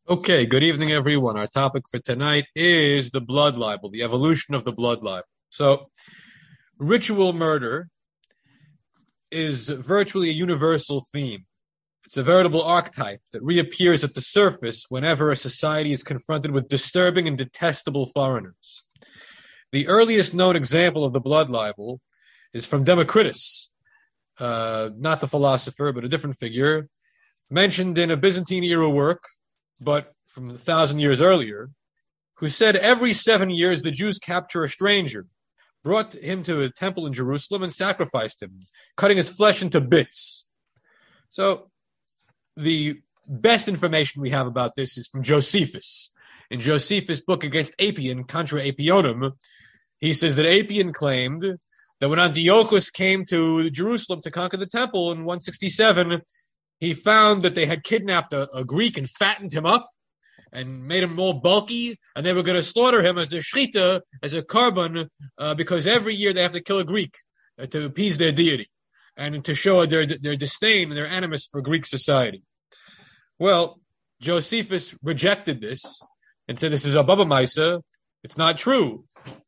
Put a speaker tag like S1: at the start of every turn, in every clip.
S1: Okay, good evening, everyone. Our topic for tonight is the blood libel, the evolution of the blood libel. So, ritual murder is virtually a universal theme. It's a veritable archetype that reappears at the surface whenever a society is confronted with disturbing and detestable foreigners. The earliest known example of the blood libel is from Democritus, not the philosopher, but a different figure, mentioned in a Byzantine-era work, but from 1,000 years earlier, who said every 7 years the Jews capture a stranger, brought him to a temple in Jerusalem and sacrificed him, cutting his flesh into bits. So the best information we have about this is from Josephus. In Josephus' book against Apion, Contra Apionem, he says that Apion claimed that when Antiochus came to Jerusalem to conquer the temple in 167, he found that they had kidnapped a Greek and fattened him up and made him more bulky, and they were going to slaughter him as a shrita, as a korban, because every year they have to kill a Greek to appease their deity and to show their disdain and their animus for Greek society. Well, Josephus rejected this and said this is a Baba Maisa. It's not true.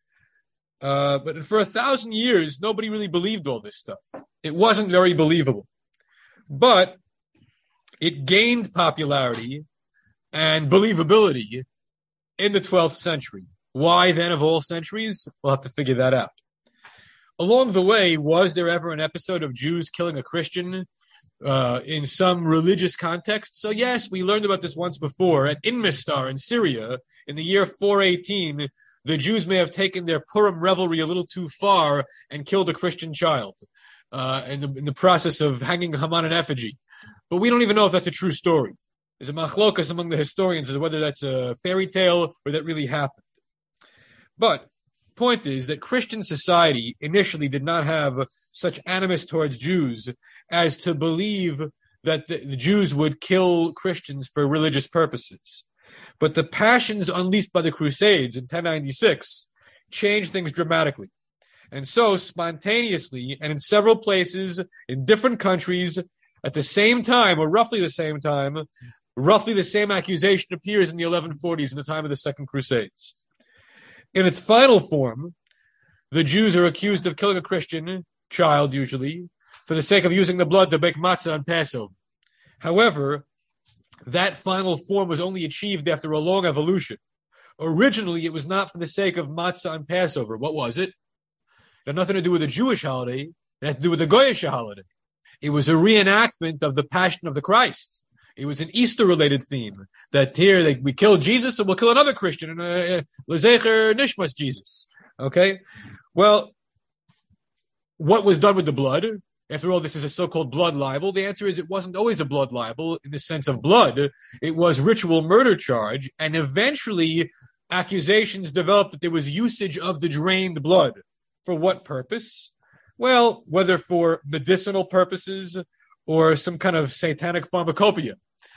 S1: But for 1,000 years, nobody really believed all this stuff. It wasn't very believable. But it gained popularity and believability in the 12th century. Why then, of all centuries? We'll have to figure that out. Along the way, was there ever an episode of Jews killing a Christian in some religious context? So yes, we learned about this once before. At Inmistar in Syria, in the year 418, the Jews may have taken their Purim revelry a little too far and killed a Christian child in the process of hanging Haman in effigy. But we don't even know if that's a true story. There's a machlokas among the historians as to whether that's a fairy tale or that really happened. But point is that Christian society initially did not have such animus towards Jews as to believe that the Jews would kill Christians for religious purposes. But the passions unleashed by the Crusades in 1096 changed things dramatically. And so, spontaneously, and in several places, in different countries, at the same time, or roughly the same time, roughly the same accusation appears in the 1140s in the time of the Second Crusades. In its final form, the Jews are accused of killing a Christian child, usually, for the sake of using the blood to bake matzah on Passover. However, that final form was only achieved after a long evolution. Originally, it was not for the sake of matzah on Passover. What was it? It had nothing to do with a Jewish holiday. It had to do with a Goyish holiday. It was a reenactment of the Passion of the Christ. It was an Easter-related theme. That here we kill Jesus and we'll kill another Christian, L'zecher Nishmas Jesus. Okay? Well, what was done with the blood? After all, this is a so-called blood libel. The answer is it wasn't always a blood libel in the sense of blood. It was ritual murder charge, and eventually accusations developed that there was usage of the drained blood. For what purpose? Well, whether for medicinal purposes or some kind of satanic pharmacopoeia,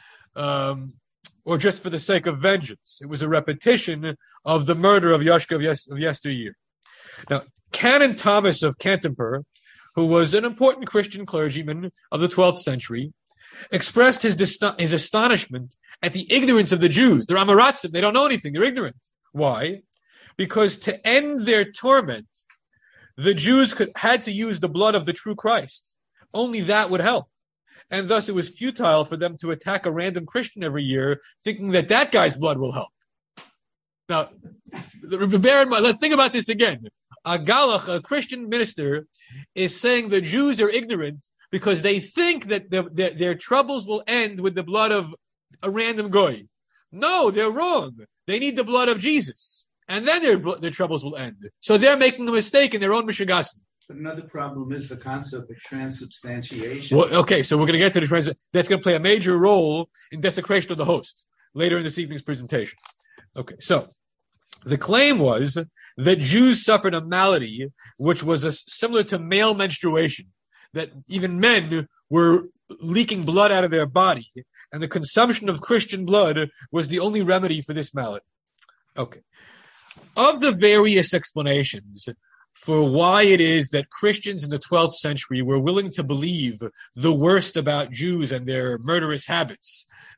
S1: or just for the sake of vengeance. It was a repetition of the murder of Yashka of yesteryear. Now, Canon Thomas of Canterbury, who was an important Christian clergyman of the 12th century, expressed his astonishment at the ignorance of the Jews. They're Amaratzim. They don't know anything. They're ignorant. Why? Because to end their torment, the Jews had to use the blood of the true Christ. Only that would help. And thus it was futile for them to attack a random Christian every year, thinking that guy's blood will help. Now, bear in mind, let's think about this again. A Galach, a Christian minister, is saying the Jews are ignorant because they think that their troubles will end with the blood of a random goy. No, they're wrong. They need the blood of Jesus. And then their troubles will end. So they're making a mistake in their own mishigasim.
S2: But another problem is the concept of transubstantiation.
S1: Well, okay, so we're going to get to the that's going to play a major role in desecration of the host later in this evening's presentation. Okay, so the claim was that Jews suffered a malady which was similar to male menstruation, that even men were leaking blood out of their body, and the consumption of Christian blood was the only remedy for this malady. Okay. Of the various explanations for why it is that Christians in the 12th century were willing to believe the worst about Jews and their murderous habits,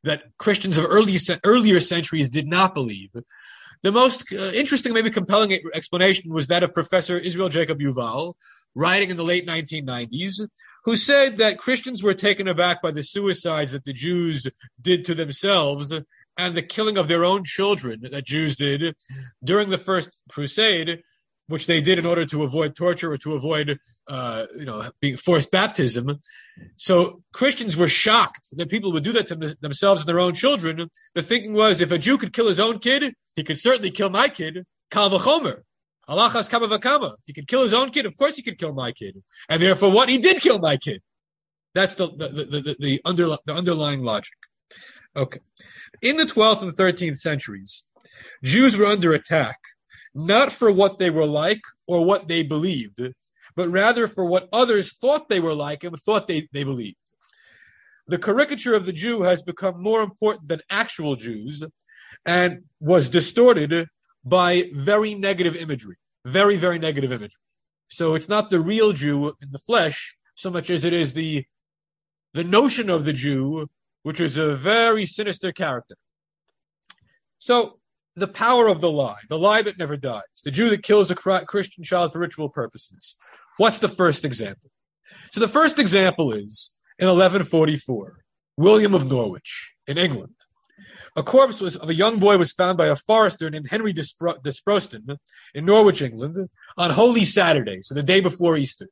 S1: that Christians of earlier centuries did not believe. The most interesting, maybe compelling explanation was that of Professor Israel Jacob Yuval, writing in the late 1990s, who said that Christians were taken aback by the suicides that the Jews did to themselves and the killing of their own children that Jews did during the First Crusade, which they did in order to avoid torture or to avoid being forced baptism. So Christians were shocked that people would do that to themselves and their own children. The thinking was, if a Jew could kill his own kid, he could certainly kill my kid. Kal v'chomer. Alachas kama v'kama. If he could kill his own kid, of course he could kill my kid. And therefore what? He did kill my kid. That's the underlying logic. Okay. In the 12th and 13th centuries, Jews were under attack, not for what they were like or what they believed, but rather for what others thought they were like and thought they believed. The caricature of the Jew has become more important than actual Jews and was distorted by very negative imagery, very, very negative imagery. So it's not the real Jew in the flesh so much as it is the notion of the Jew, which is a very sinister character. So the power of the lie that never dies, the Jew that kills a Christian child for ritual purposes. What's the first example? So the first example is in 1144, William of Norwich in England. A corpse of a young boy was found by a forester named Henry Desproston in Norwich, England, on Holy Saturday, so the day before Easter.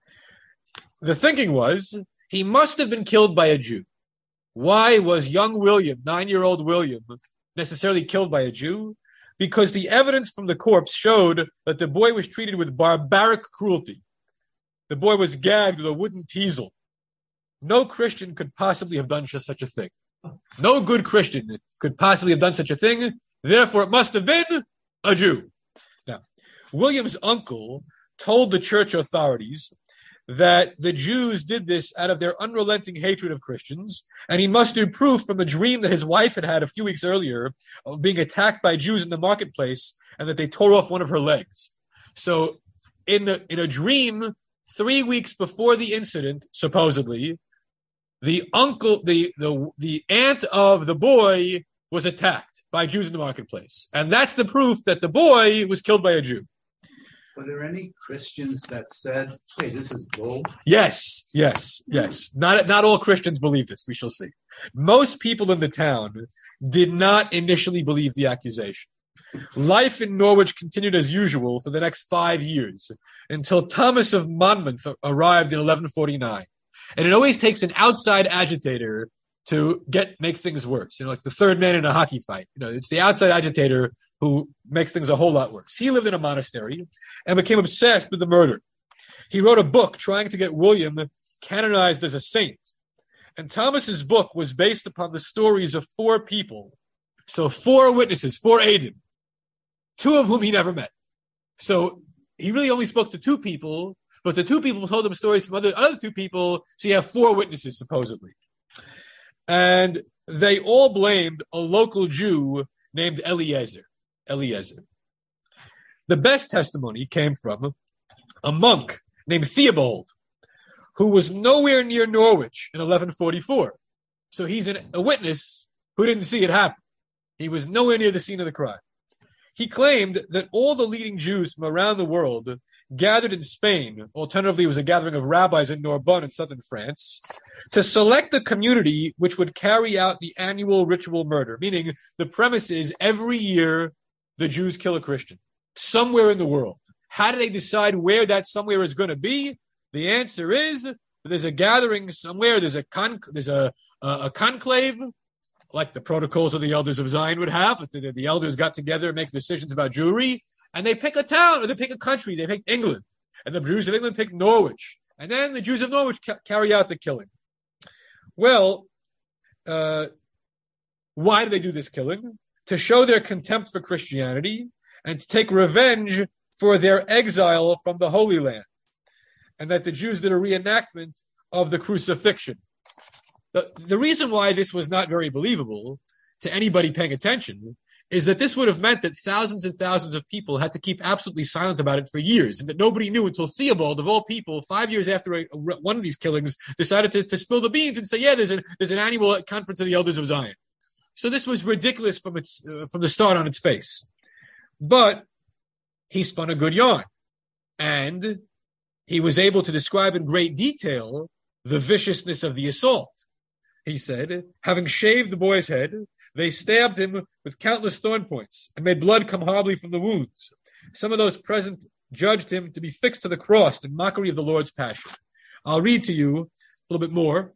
S1: The thinking was he must have been killed by a Jew. Why was young William, 9-year-old William, necessarily killed by a Jew? Because the evidence from the corpse showed that the boy was treated with barbaric cruelty. The boy was gagged with a wooden teasel. No Christian could possibly have done just such a thing. No good Christian could possibly have done such a thing. Therefore, it must have been a Jew. Now, William's uncle told the church authorities that the Jews did this out of their unrelenting hatred of Christians, and he mustered proof from a dream that his wife had had a few weeks earlier of being attacked by Jews in the marketplace and that they tore off one of her legs. So in a dream, 3 weeks before the incident, supposedly, the aunt of the boy was attacked by Jews in the marketplace. And that's the proof that the boy was killed by a Jew.
S2: Were there any Christians that said, hey, this is bull?
S1: Yes. Not all Christians believe this. We shall see. Most people in the town did not initially believe the accusation. Life in Norwich continued as usual for the next 5 years until Thomas of Monmouth arrived in 1149. And it always takes an outside agitator to make things worse. Like the third man in a hockey fight. It's the outside agitator who makes things a whole lot worse. He lived in a monastery and became obsessed with the murder. He wrote a book trying to get William canonized as a saint. And Thomas's book was based upon the stories of 4 people. So 4 witnesses, 4 Aiden, 2 of whom he never met. So he really only spoke to 2 people, but the 2 people told him stories from other 2 people, so you have 4 witnesses, supposedly. And they all blamed a local Jew named Eliezer. The best testimony came from a monk named Theobald, who was nowhere near Norwich in 1144. So he's a witness who didn't see it happen. He was nowhere near the scene of the crime. He claimed that all the leading Jews from around the world gathered in Spain, alternatively it was a gathering of rabbis in Narbonne in southern France, to select a community which would carry out the annual ritual murder, meaning the premise is every year the Jews kill a Christian, somewhere in the world. How do they decide where that somewhere is going to be? The answer is there's a gathering somewhere, there's a conclave, like the protocols of the elders of Zion would have. The elders got together and make decisions about Jewry, and they pick a town, or they pick a country. They pick England, and the Jews of England pick Norwich, and then the Jews of Norwich carry out the killing. Well, why do they do this killing? To show their contempt for Christianity and to take revenge for their exile from the Holy Land, and that the Jews did a reenactment of the crucifixion. The reason why this was not very believable to anybody paying attention is that this would have meant that thousands and thousands of people had to keep absolutely silent about it for years, and that nobody knew until Theobald, of all people, 5 years after one of these killings, decided to spill the beans and say, yeah, there's an annual conference of the elders of Zion. So this was ridiculous from the start on its face. But he spun a good yarn, and he was able to describe in great detail the viciousness of the assault. He said, having shaved the boy's head, they stabbed him with countless thorn points and made blood come horribly from the wounds. Some of those present judged him to be fixed to the cross in mockery of the Lord's passion. I'll read to you a little bit more.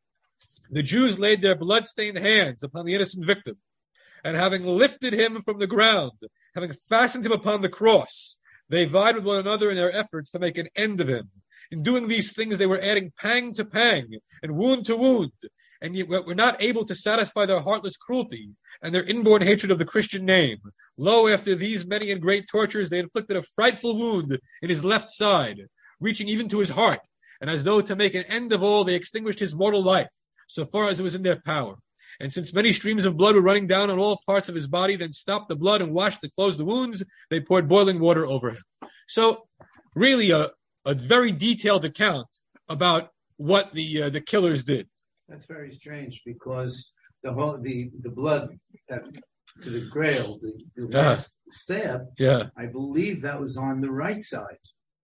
S1: The Jews laid their blood-stained hands upon the innocent victim, and having lifted him from the ground, having fastened him upon the cross, they vied with one another in their efforts to make an end of him. In doing these things, they were adding pang to pang and wound to wound, and yet were not able to satisfy their heartless cruelty and their inborn hatred of the Christian name. Lo, after these many and great tortures, they inflicted a frightful wound in his left side, reaching even to his heart, and as though to make an end of all, they extinguished his mortal life, so far as it was in their power. And since many streams of blood were running down on all parts of his body, then stopped the blood and washed to close the wounds, they poured boiling water over him. So, really a very detailed account about what the killers did.
S2: That's very strange because the blood that to the grail, the last stab.
S1: Yeah,
S2: I believe that was on the right side,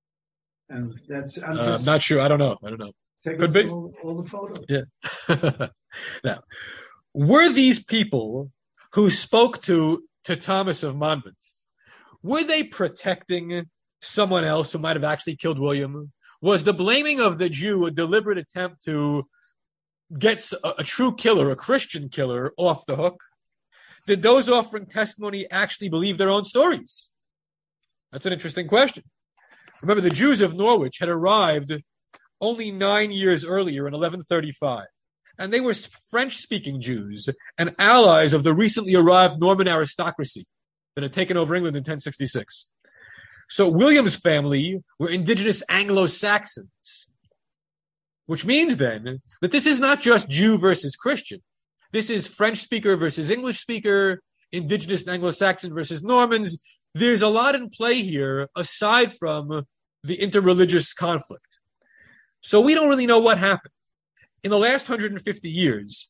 S2: and that's.
S1: I'm not sure. I don't know. Could be
S2: all the photos.
S1: Yeah. Now, were these people who spoke to Thomas of Monmouth, were they protecting someone else who might have actually killed William? Was the blaming of the Jew a deliberate attempt to get a true killer, a Christian killer, off the hook? Did those offering testimony actually believe their own stories? That's an interesting question. Remember, the Jews of Norwich had arrived only 9 years earlier in 1135, and they were French-speaking Jews and allies of the recently arrived Norman aristocracy that had taken over England in 1066. So William's family were indigenous Anglo-Saxons, which means then that this is not just Jew versus Christian. This is French speaker versus English speaker, indigenous Anglo-Saxon versus Normans. There's a lot in play here aside from the interreligious conflict. So we don't really know what happened. In the last 150 years,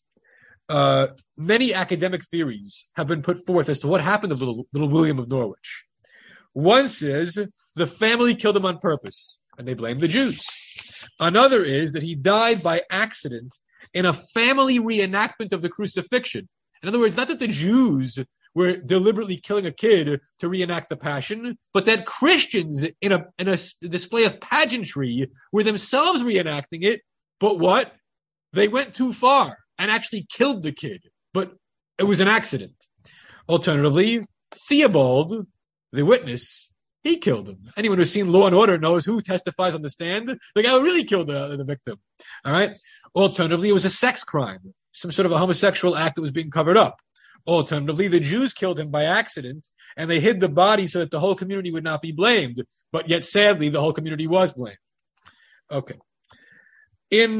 S1: many academic theories have been put forth as to what happened to little William of Norwich. One says the family killed him on purpose, and they blame the Jews. Another is that he died by accident in a family reenactment of the crucifixion. In other words, not that the Jews were deliberately killing a kid to reenact the Passion, but that Christians in a display of pageantry were themselves reenacting it. But what? They went too far and actually killed the kid. But it was an accident. Alternatively, Theobald, the witness, he killed him. Anyone who's seen Law and Order knows who testifies on the stand. The guy who really killed the victim. All right? Alternatively, it was a sex crime, some sort of a homosexual act that was being covered up. Alternatively, the Jews killed him by accident, and they hid the body so that the whole community would not be blamed. But yet, sadly, the whole community was blamed. Okay. In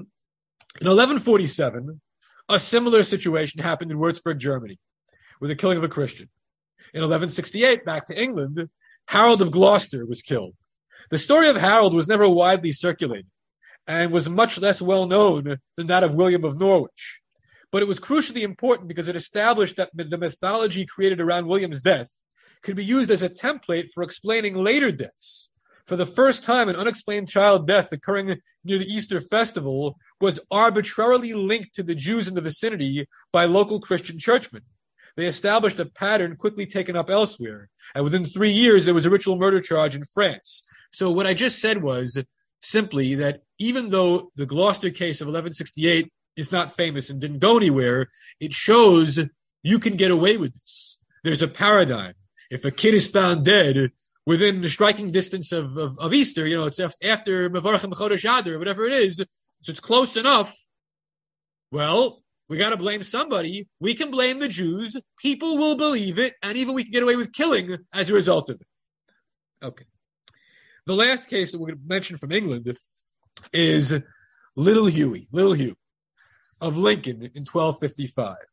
S1: 1147, a similar situation happened in Würzburg, Germany, with the killing of a Christian. In 1168, back to England, Harold of Gloucester was killed. The story of Harold was never widely circulated and was much less well known than that of William of Norwich. But it was crucially important because it established that the mythology created around William's death could be used as a template for explaining later deaths. For the first time, an unexplained child death occurring near the Easter festival was arbitrarily linked to the Jews in the vicinity by local Christian churchmen. They established a pattern quickly taken up elsewhere, and within 3 years, there was a ritual murder charge in France. So what I just said was simply that even though the Gloucester case of 1168 is not famous and didn't go anywhere, it shows you can get away with this. There's a paradigm. If a kid is found dead within the striking distance of Easter, it's after Mevarchim Chodesh Adar, whatever it is, so it's close enough. Well, we got to blame somebody. We can blame the Jews. People will believe it, and even we can get away with killing as a result of it. Okay. The last case that we're going to mention from England is Little Hugh of Lincoln in 1255.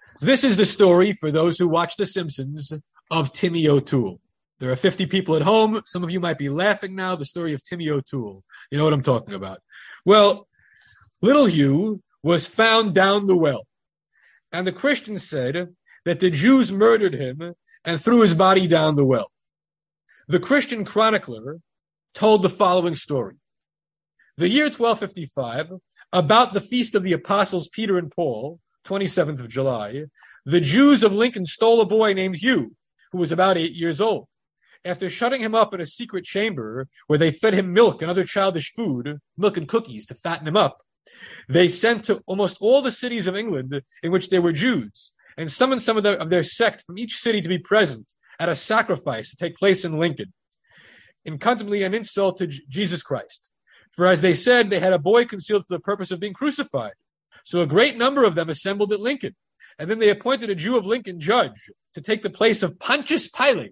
S1: This is the story, for those who watch The Simpsons, of Timmy O'Toole. There are 50 people at home. Some of you might be laughing now. The story of Timmy O'Toole. You know what I'm talking about. Well, little Hugh was found down the well. And the Christians said that the Jews murdered him and threw his body down the well. The Christian chronicler told the following story. The year 1255, about the feast of the apostles Peter and Paul, 27th of July, the Jews of Lincoln stole a boy named Hugh, who was about 8 years old. After shutting him up in a secret chamber where they fed him milk and other childish food, milk and cookies to fatten him up, they sent to almost all the cities of England in which there were Jews and summoned some of their sect from each city to be present at a sacrifice to take place in Lincoln, in contumely an insult to Jesus Christ. For as they said, they had a boy concealed for the purpose of being crucified. So a great number of them assembled at Lincoln, and then they appointed a Jew of Lincoln judge to take the place of Pontius Pilate,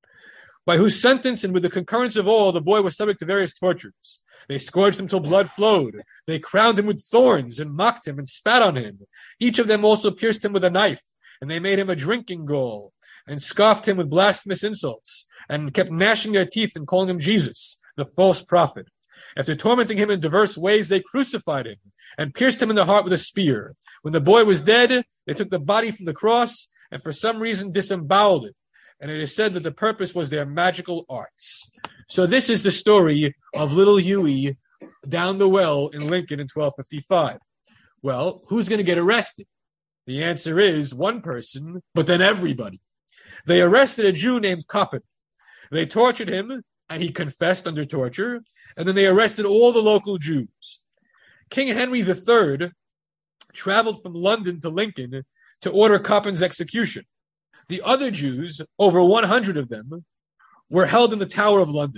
S1: by whose sentence and with the concurrence of all, the boy was subject to various tortures. They scourged him till blood flowed. They crowned him with thorns and mocked him and spat on him. Each of them also pierced him with a knife, and they made him a drinking gall and scoffed him with blasphemous insults and kept gnashing their teeth and calling him Jesus, the false prophet. After tormenting him in diverse ways, they crucified him and pierced him in the heart with a spear. When the boy was dead, they took the body from the cross and for some reason disemboweled it. And it is said that the purpose was their magical arts. So this is the story of little Huey down the well in Lincoln in 1255. Well, who's going to get arrested? The answer is one person, but then everybody. They arrested a Jew named Coppin. They tortured him, and he confessed under torture, and then they arrested all the local Jews. King Henry III traveled from London to Lincoln to order Coppin's execution. The other Jews, over 100 of them, were held in the Tower of London.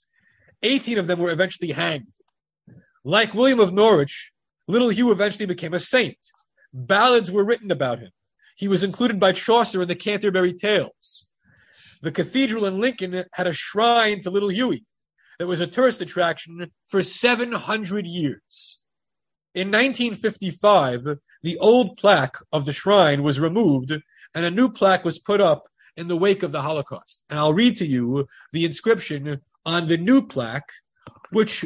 S1: 18 of them were eventually hanged. Like William of Norwich, little Hugh eventually became a saint. Ballads were written about him. He was included by Chaucer in the Canterbury Tales. The cathedral in Lincoln had a shrine to little Huey that was a tourist attraction for 700 years. In 1955, the old plaque of the shrine was removed and a new plaque was put up in the wake of the Holocaust. And I'll read to you the inscription on the new plaque, which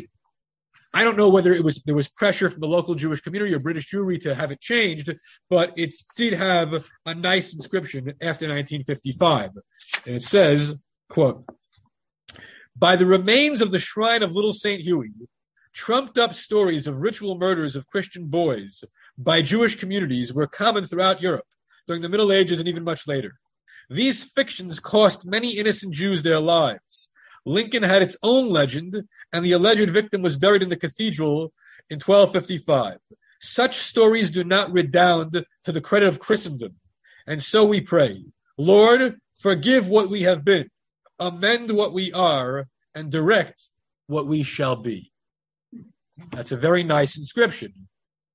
S1: I don't know whether there was pressure from the local Jewish community or British Jewry to have it changed, but it did have a nice inscription after 1955. And it says, quote, "By the remains of the shrine of little St. Huey, trumped up stories of ritual murders of Christian boys by Jewish communities were common throughout Europe during the Middle Ages and even much later. These fictions cost many innocent Jews their lives. Lincoln had its own legend, and the alleged victim was buried in the cathedral in 1255. Such stories do not redound to the credit of Christendom. And so we pray, Lord, forgive what we have been, amend what we are, and direct what we shall be." That's a very nice inscription.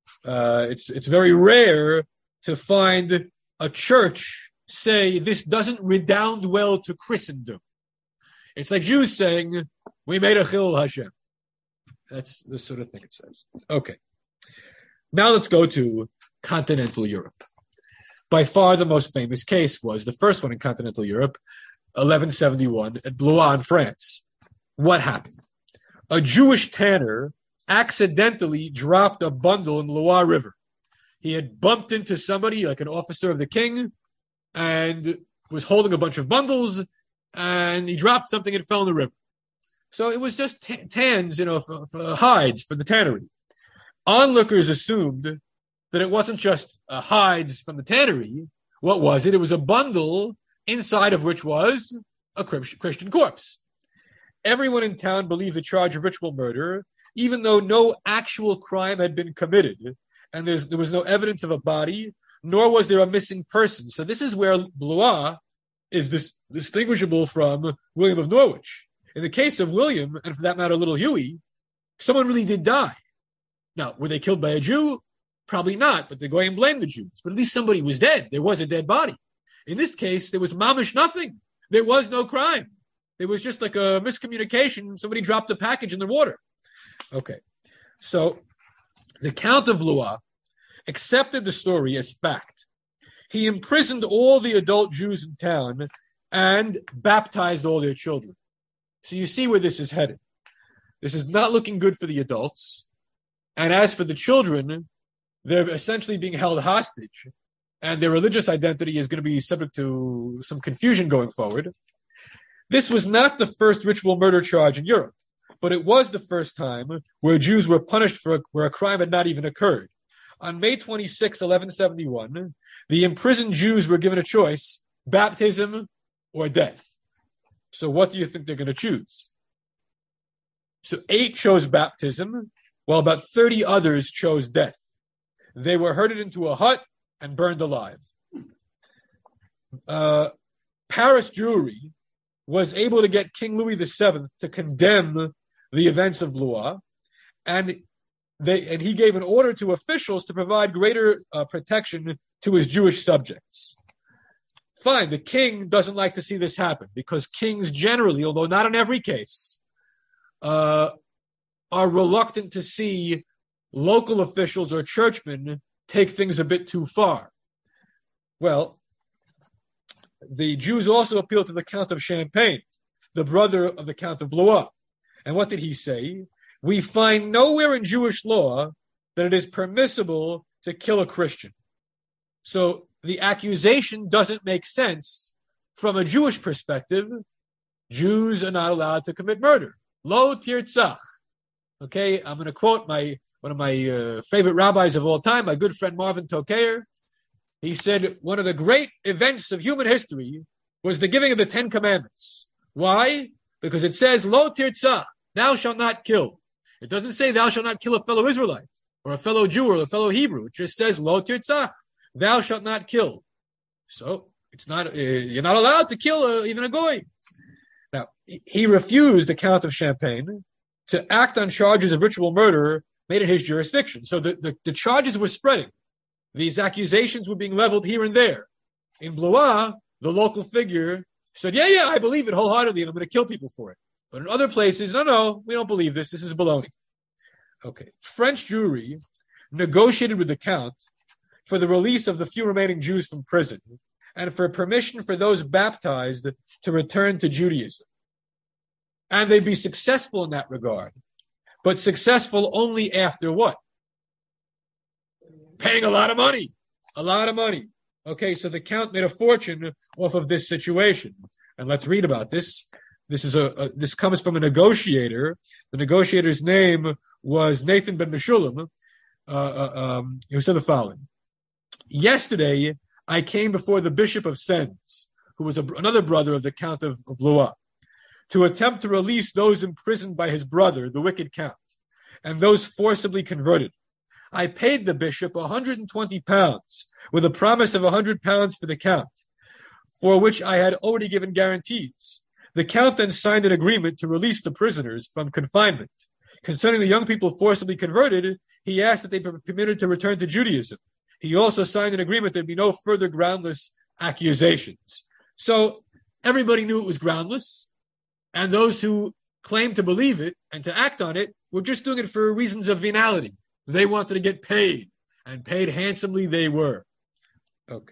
S1: It's very rare to find a church say this doesn't redound well to Christendom. It's like Jews saying, we made a Chilul Hashem. That's the sort of thing it says. Okay. Now let's go to continental Europe. By far the most famous case was the first one in continental Europe, 1171 at Blois in France. What happened? A Jewish tanner accidentally dropped a bundle in the Loire River. He had bumped into somebody, like an officer of the king, and was holding a bunch of bundles, and he dropped something and it fell in the river. So it was just tans, for hides for the tannery. Onlookers assumed that it wasn't just hides from the tannery. What was it? It was a bundle inside of which was a Christian corpse. Everyone in town believed the charge of ritual murder, even though no actual crime had been committed, and there was no evidence of a body, nor was there a missing person. So this is where Blois is distinguishable from William of Norwich. In the case of William, and for that matter, little Huey, someone really did die. Now, were they killed by a Jew? Probably not, but the Goyim blamed the Jews. But at least somebody was dead. There was a dead body. In this case, there was mamish nothing. There was no crime. It was just like a miscommunication. Somebody dropped a package in the water. Okay, so the Count of Blois accepted the story as fact. He imprisoned all the adult Jews in town and baptized all their children. So you see where this is headed. This is not looking good for the adults. And as for the children, they're essentially being held hostage, and their religious identity is going to be subject to some confusion going forward. This was not the first ritual murder charge in Europe, but it was the first time where Jews were punished where a crime had not even occurred. On May 26, 1171, the imprisoned Jews were given a choice: baptism or death. So what do you think they're going to choose? So 8 chose baptism, while about 30 others chose death. They were herded into a hut and burned alive. Paris Jewry was able to get King Louis VII to condemn the events of Blois, and he gave an order to officials to provide greater protection to his Jewish subjects. Fine, the king doesn't like to see this happen because kings generally, although not in every case, are reluctant to see local officials or churchmen take things a bit too far. Well, the Jews also appealed to the Count of Champagne, the brother of the Count of Blois. And what did he say? We find nowhere in Jewish law that it is permissible to kill a Christian. So the accusation doesn't make sense from a Jewish perspective. Jews are not allowed to commit murder. Lo tirtzach. Okay, I'm going to quote one of my favorite rabbis of all time, my good friend Marvin Tokayer. He said, one of the great events of human history was the giving of the 10 Commandments. Why? Because it says, Lo tirtzach, thou shalt not kill. It doesn't say thou shalt not kill a fellow Israelite or a fellow Jew or a fellow Hebrew. It just says, Lo tirtzach, thou shalt not kill. So it's not you're not allowed to kill even a goy. Now, he refused the Count of Champagne to act on charges of ritual murder made in his jurisdiction. So the charges were spreading. These accusations were being leveled here and there. In Blois, the local figure said, yeah, I believe it wholeheartedly, and I'm going to kill people for it. But in other places, no, we don't believe this. This is baloney. Okay. French Jewry negotiated with the Count for the release of the few remaining Jews from prison and for permission for those baptized to return to Judaism. And they'd be successful in that regard. But successful only after what? Paying a lot of money. A lot of money. Okay, so the Count made a fortune off of this situation. And let's read about this. This comes from a negotiator. The negotiator's name was Nathan ben Meshulam, who said the following. Yesterday, I came before the Bishop of Sens, who was another brother of the Count of Blois, to attempt to release those imprisoned by his brother, the wicked Count, and those forcibly converted. I paid the bishop 120 pounds, with a promise of 100 pounds for the Count, for which I had already given guarantees. The Count then signed an agreement to release the prisoners from confinement. Concerning the young people forcibly converted, he asked that they be permitted to return to Judaism. He also signed an agreement there'd be no further groundless accusations. So everybody knew it was groundless, and those who claimed to believe it and to act on it were just doing it for reasons of venality. They wanted to get paid, and paid handsomely they were. Okay.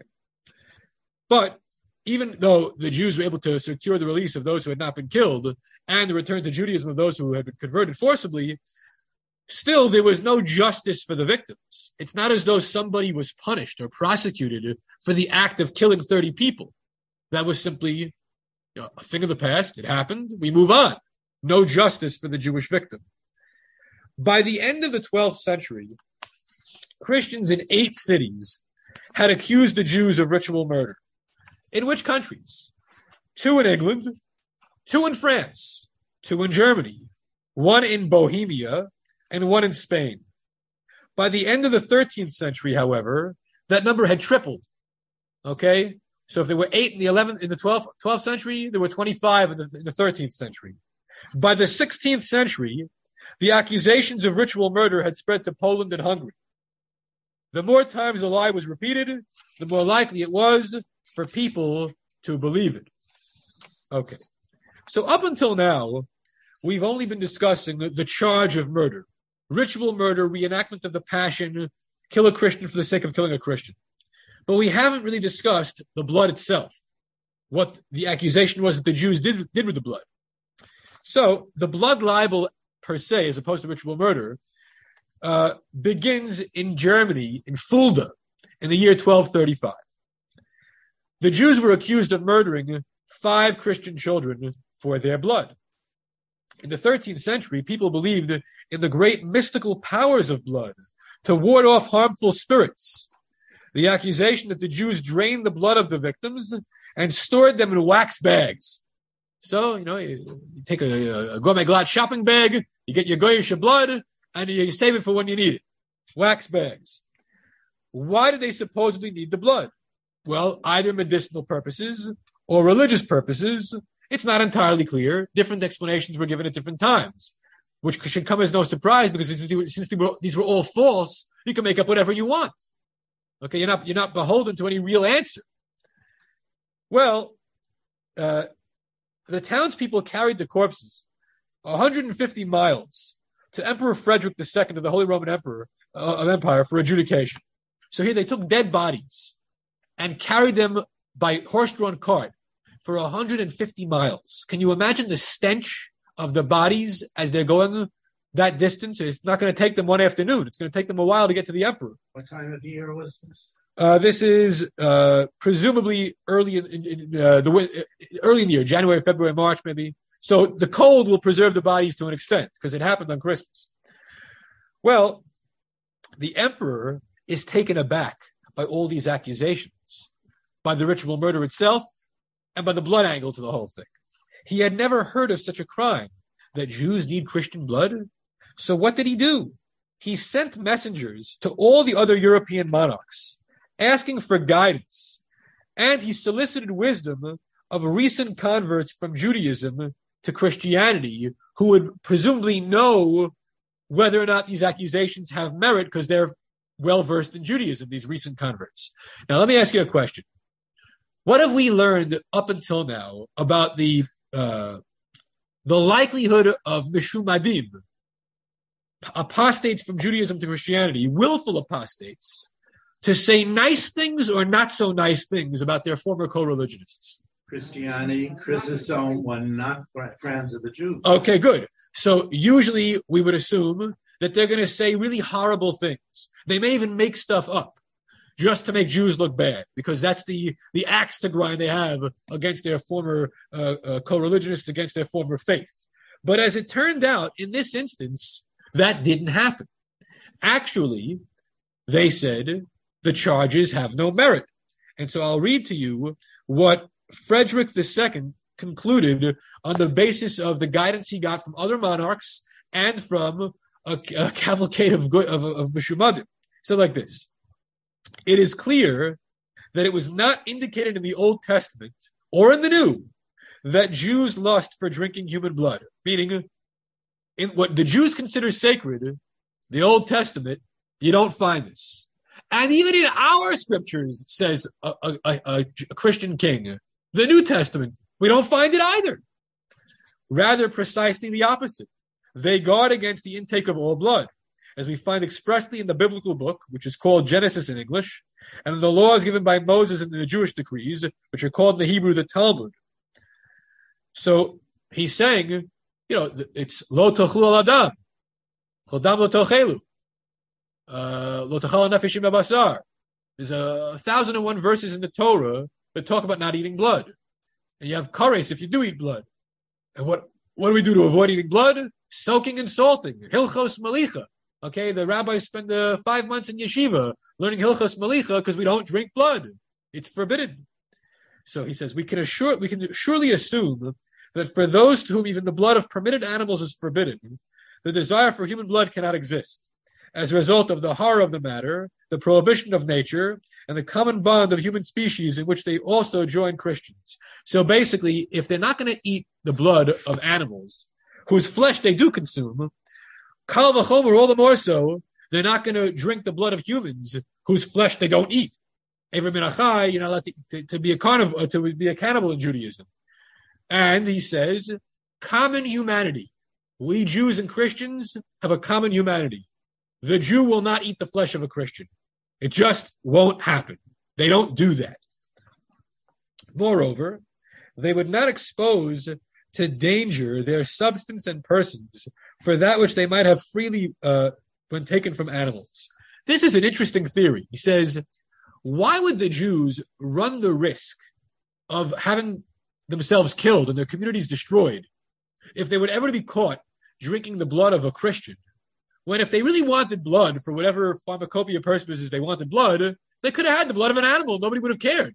S1: But even though the Jews were able to secure the release of those who had not been killed and the return to Judaism of those who had been converted forcibly, still there was no justice for the victims. It's not as though somebody was punished or prosecuted for the act of killing 30 people. That was simply a thing of the past. It happened. We move on. No justice for the Jewish victim. By the end of the 12th century, Christians in 8 cities had accused the Jews of ritual murder. In which countries? 2 in England, 2 in France, 2 in Germany, 1 in Bohemia, and 1 in Spain. By the end of the 13th century, however, that number had tripled. Okay? So if there were 8 in the 12th century, there were 25 in the 13th century. By the 16th century, the accusations of ritual murder had spread to Poland and Hungary. The more times a lie was repeated, the more likely it was for people to believe it. Okay. So up until now, we've only been discussing the charge of murder. Ritual murder, reenactment of the Passion, kill a Christian for the sake of killing a Christian. But we haven't really discussed the blood itself, what the accusation was that the Jews did with the blood. So the blood libel per se, as opposed to ritual murder, begins in Germany, in Fulda, in the year 1235. The Jews were accused of murdering 5 Christian children for their blood. In the 13th century, people believed in the great mystical powers of blood to ward off harmful spirits. The accusation that the Jews drained the blood of the victims and stored them in wax bags. So, you take a gourmet glatt shopping bag, you get your goyish blood, and you save it for when you need it. Wax bags. Why did they supposedly need the blood? Well, either medicinal purposes or religious purposes. It's not entirely clear. Different explanations were given at different times, which should come as no surprise because since these were all false, you can make up whatever you want. Okay, you're not beholden to any real answer. Well, the townspeople carried the corpses 150 miles to Emperor Frederick II of the Holy Roman Empire for adjudication. So here they took dead bodies and carried them by horse-drawn cart for 150 miles. Can you imagine the stench of the bodies as they're going that distance? It's not going to take them one afternoon. It's going to take them a while to get to the emperor.
S2: What time of year was this?
S1: This is presumably early in the year, January, February, March, maybe. So the cold will preserve the bodies to an extent because it happened on Christmas. Well, the emperor is taken aback by all these accusations, by the ritual murder itself, and by the blood angle to the whole thing. He had never heard of such a crime, that Jews need Christian blood. So what did he do? He sent messengers to all the other European monarchs, asking for guidance, and he solicited wisdom of recent converts from Judaism to Christianity, who would presumably know whether or not these accusations have merit because they're well-versed in Judaism, these recent converts. Now, let me ask you a question. What have we learned up until now about the likelihood of mishumadim, apostates from Judaism to Christianity, willful apostates, to say nice things or not so nice things about their former co-religionists?
S2: Christianity, Chrysostom were not friends of the Jews.
S1: Okay, good. So usually we would assume that they're going to say really horrible things. They may even make stuff up just to make Jews look bad, because that's the axe to grind they have against their former co-religionists, against their former faith. But as it turned out, in this instance, that didn't happen. Actually, they said the charges have no merit. And so I'll read to you what Frederick II concluded on the basis of the guidance he got from other monarchs and from a cavalcade of Mishumadim. So like this. It is clear that it was not indicated in the Old Testament or in the New that Jews lust for drinking human blood, meaning in what the Jews consider sacred, the Old Testament, you don't find this. And even in our scriptures, says a Christian king, the New Testament, we don't find it either. Rather, precisely the opposite. They guard against the intake of all blood, as we find expressly in the biblical book, which is called Genesis in English, and in the laws given by Moses in the Jewish decrees, which are called in the Hebrew the Talmud. So he's saying, it's lo tochlu al adam, chodam lo tochelu, lo tochal nefeshim babasar. There's 1,001 verses in the Torah that talk about not eating blood. And you have kares if you do eat blood. And what do we do to avoid eating blood? Soaking and salting. Hilchos malicha. Okay, the rabbis spend 5 months in yeshiva learning Hilchos Malicha because we don't drink blood. It's forbidden. So he says, we can surely assume that for those to whom even the blood of permitted animals is forbidden, the desire for human blood cannot exist. As a result of the horror of the matter, the prohibition of nature, and the common bond of human species in which they also join Christians. So basically, if they're not going to eat the blood of animals, whose flesh they do consume, Kal v'chomer, all the more so, they're not going to drink the blood of humans whose flesh they don't eat. Every minachai, you're not allowed to be a carnivore, to be a cannibal in Judaism. And he says, common humanity. We Jews and Christians have a common humanity. The Jew will not eat the flesh of a Christian. It just won't happen. They don't do that. Moreover, they would not expose to danger their substance and persons for that which they might have freely when taken from animals. This is an interesting theory. He says, why would the Jews run the risk of having themselves killed and their communities destroyed if they would ever be caught drinking the blood of a Christian? When if they really wanted blood for whatever pharmacopoeia purposes they wanted blood, they could have had the blood of an animal. Nobody would have cared.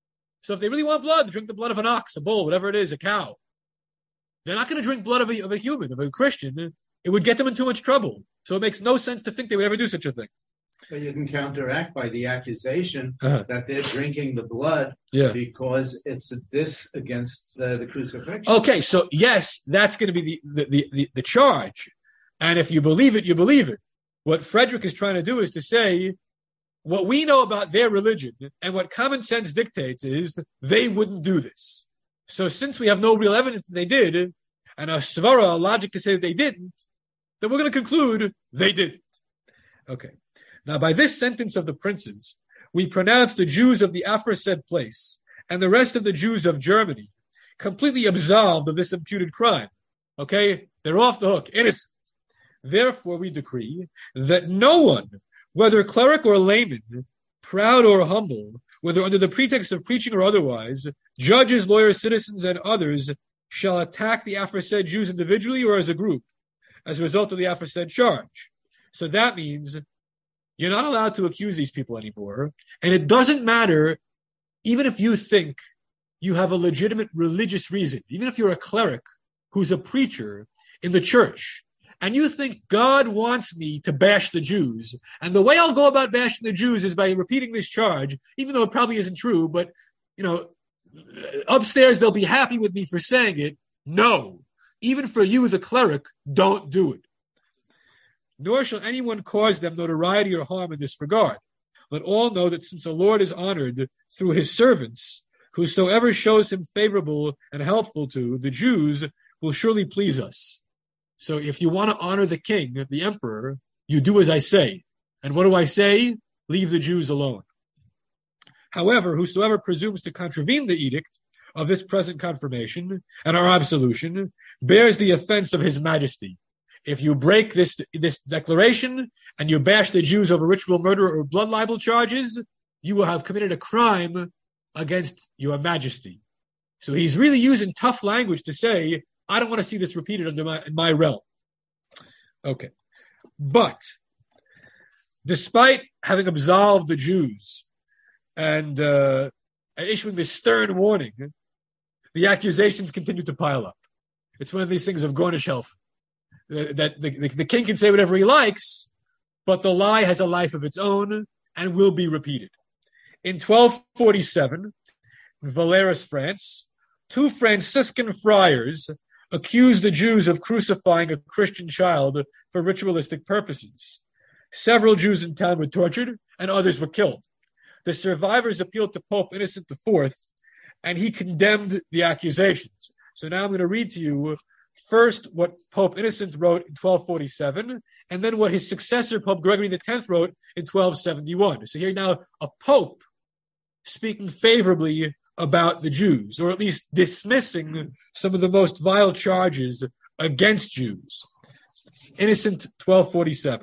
S1: So if they really want blood, drink the blood of an ox, a bull, whatever it is, a cow. They're not going to drink blood of a human, of a Christian. It would get them in too much trouble. So it makes no sense to think they would ever do such a thing.
S2: But you can counteract by the accusation that they're drinking the blood because it's this against the crucifixion.
S1: Okay, so yes, that's going to be the charge. And if you believe it, you believe it. What Frederick is trying to do is to say, what we know about their religion and what common sense dictates is they wouldn't do this. So since we have no real evidence that they did, and a svara, a logic to say that they didn't, then we're going to conclude they didn't. Okay. Now, by this sentence of the princes, we pronounce the Jews of the aforesaid place and the rest of the Jews of Germany completely absolved of this imputed crime. Okay? They're off the hook, innocent. Therefore, we decree that no one, whether cleric or layman, proud or humble, whether under the pretext of preaching or otherwise, judges, lawyers, citizens, and others, shall attack the aforesaid Jews individually or as a group, as a result of the aforesaid charge. So that means you're not allowed to accuse these people anymore, and it doesn't matter, even if you think you have a legitimate religious reason, even if you're a cleric who's a preacher in the church, and you think God wants me to bash the Jews, and the way I'll go about bashing the Jews is by repeating this charge, even though it probably isn't true, but, upstairs they'll be happy with me for saying it. No, even for you, the cleric, don't do it. Nor shall anyone cause them notoriety or harm in this regard. Let all know that since the Lord is honored through his servants, whosoever shows him favorable and helpful to the Jews will surely please us. So if you want to honor the king, the emperor, you do as I say. And what do I say? Leave the Jews alone. However, whosoever presumes to contravene the edict of this present confirmation and our absolution bears the offense of his majesty. If you break this declaration and you bash the Jews over ritual murder or blood libel charges, you will have committed a crime against your majesty. So he's really using tough language to say, I don't want to see this repeated in my realm. Okay. But despite having absolved the Jews and issuing this stern warning, the accusations continue to pile up. It's one of these things of Gornish Helf. That the king can say whatever he likes, but the lie has a life of its own and will be repeated. In 1247, Valeris, France, 2 Franciscan friars accused the Jews of crucifying a Christian child for ritualistic purposes. Several Jews in town were tortured and others were killed. The survivors appealed to Pope Innocent IV, and he condemned the accusations. So now I'm going to read to you first what Pope Innocent wrote in 1247, and then what his successor, Pope Gregory X, wrote in 1271. So here now a pope speaking favorably about the Jews, or at least dismissing some of the most vile charges against Jews. Innocent 1247.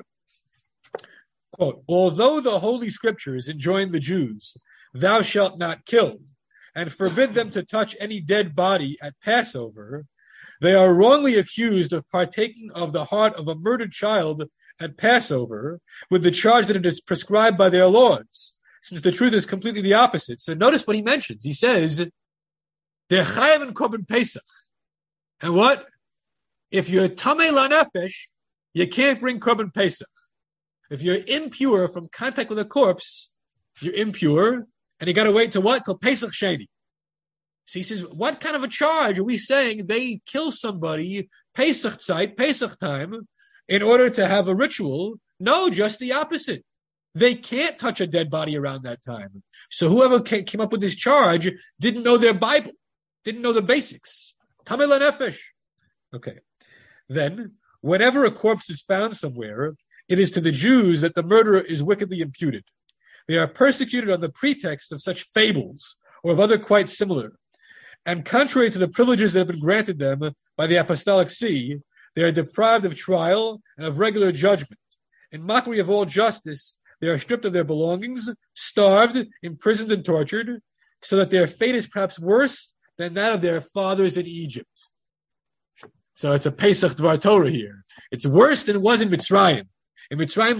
S1: Quote, although the Holy Scriptures enjoin the Jews, thou shalt not kill, and forbid them to touch any dead body at Passover, they are wrongly accused of partaking of the heart of a murdered child at Passover with the charge that it is prescribed by their laws, since the truth is completely the opposite. So notice what he mentions. He says, they're chayav and korban Pesach. And what? If you're tamei lanefesh, you can't bring korban Pesach. If you're impure from contact with a corpse, you're impure, and you got to wait till what? Till Pesach Sheni. So he says, what kind of a charge are we saying they kill somebody Pesach Zeit, Pesach time, in order to have a ritual? No, just the opposite. They can't touch a dead body around that time. So whoever came up with this charge didn't know their Bible, didn't know the basics. Tamei lanefesh. Okay. Then, whenever a corpse is found somewhere, it is to the Jews that the murderer is wickedly imputed. they are persecuted on the pretext of such fables or of other quite similar. And contrary to the privileges that have been granted them by the Apostolic See, they are deprived of trial and of regular judgment. In mockery of all justice, they are stripped of their belongings, starved, imprisoned, and tortured, so that their fate is perhaps worse than that of their fathers in Egypt. So it's a Pesach Dvar Torah here. It's worse than it was in Mitzrayim. In Mitzrayim,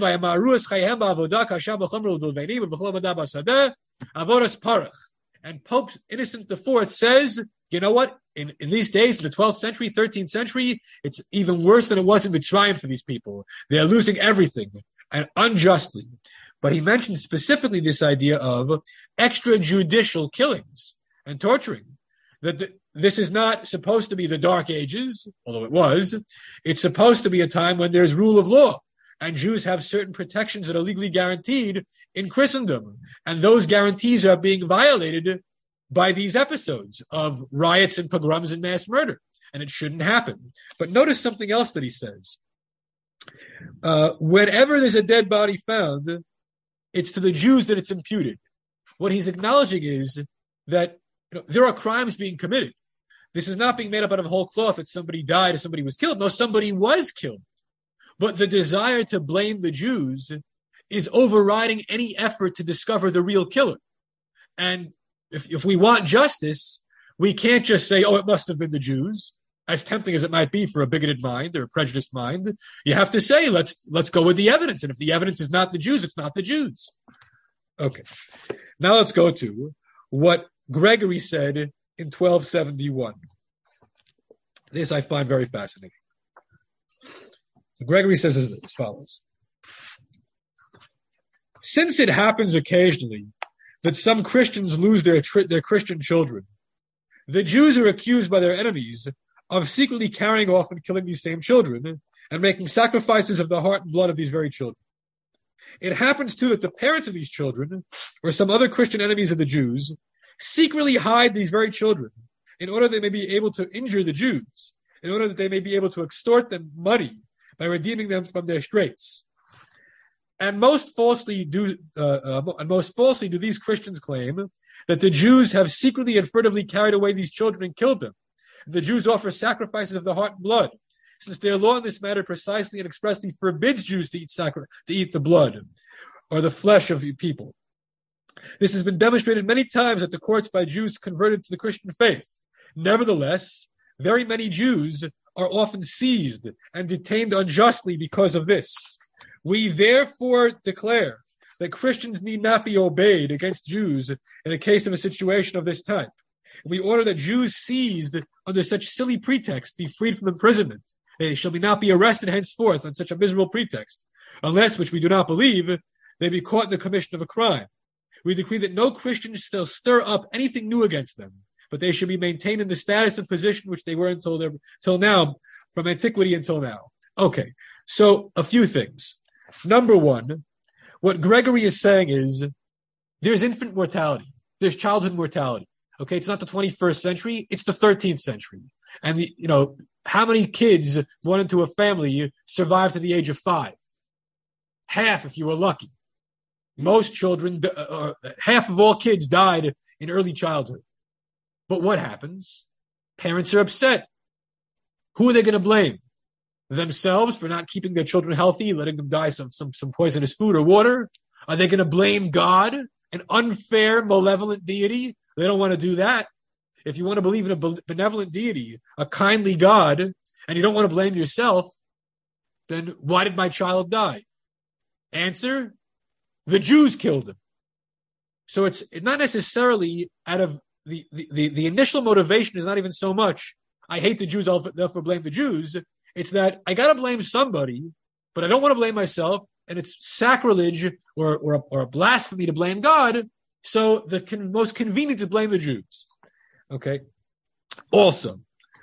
S1: and Pope Innocent IV says, you know what? In these days, in the 12th century, 13th century, it's even worse than it was in Mitzrayim for these people. They're losing everything, and unjustly. But he mentions specifically this idea of extrajudicial killings and torturing. That this is not supposed to be the Dark Ages, although it was. It's supposed to be a time when there's rule of law, and Jews have certain protections that are legally guaranteed in Christendom. And those guarantees are being violated by these episodes of riots and pogroms and mass murder. And it shouldn't happen. But notice something else that he says. Whenever there's a dead body found, it's to the Jews that it's imputed. What he's acknowledging is that there are crimes being committed. This is not being made up out of whole cloth that somebody died or somebody was killed. No, somebody was killed. But the desire to blame the Jews is overriding any effort to discover the real killer. And if we want justice, we can't just say, oh, it must have been the Jews, as tempting as it might be for a bigoted mind or a prejudiced mind. You have to say, let's go with the evidence. And if the evidence is not the Jews, it's not the Jews. Okay. Now let's go to what Gregory said in 1271. This I find very fascinating. So Gregory says as follows. Since it happens occasionally that some Christians lose their Christian children, the Jews are accused by their enemies of secretly carrying off and killing these same children and making sacrifices of the heart and blood of these very children. It happens, too, that the parents of these children, or some other Christian enemies of the Jews, secretly hide these very children in order that they may be able to injure the Jews, in order that they may be able to extort them money by redeeming them from their straits. And most falsely do these Christians claim that the Jews have secretly and furtively carried away these children and killed them. The Jews offer sacrifices of the heart and blood, since their law in this matter precisely and expressly forbids Jews to eat the blood or the flesh of people. This has been demonstrated many times at the courts by Jews converted to the Christian faith. Nevertheless, very many Jews are often seized and detained unjustly because of this. We therefore declare that Christians need not be obeyed against Jews in the case of a situation of this type. We order that Jews seized under such silly pretext be freed from imprisonment. They shall not be arrested henceforth on such a miserable pretext, unless, which we do not believe, they be caught in the commission of a crime. We decree that no Christian shall stir up anything new against them, but they should be maintained in the status and position which they were until now, from antiquity until now. Okay, so a few things. Number one, what Gregory is saying is there's infant mortality. There's childhood mortality. Okay, it's not the 21st century, it's the 13th century. And how many kids born into a family survive to the age of 5? Half, if you were lucky. Most children, half of all kids died in early childhood. But what happens? Parents are upset. Who are they going to blame? Themselves for not keeping their children healthy, letting them die some poisonous food or water? Are they going to blame God, an unfair, malevolent deity? They don't want to do that. If you want to believe in a benevolent deity, a kindly God, and you don't want to blame yourself, then why did my child die? Answer, the Jews killed him. So it's not necessarily out of the initial motivation is not even so much, I hate the Jews, I'll therefore blame the Jews. It's that I got to blame somebody, but I don't want to blame myself, and it's sacrilege or a blasphemy to blame God, so the most convenient to blame the Jews. Okay? Also,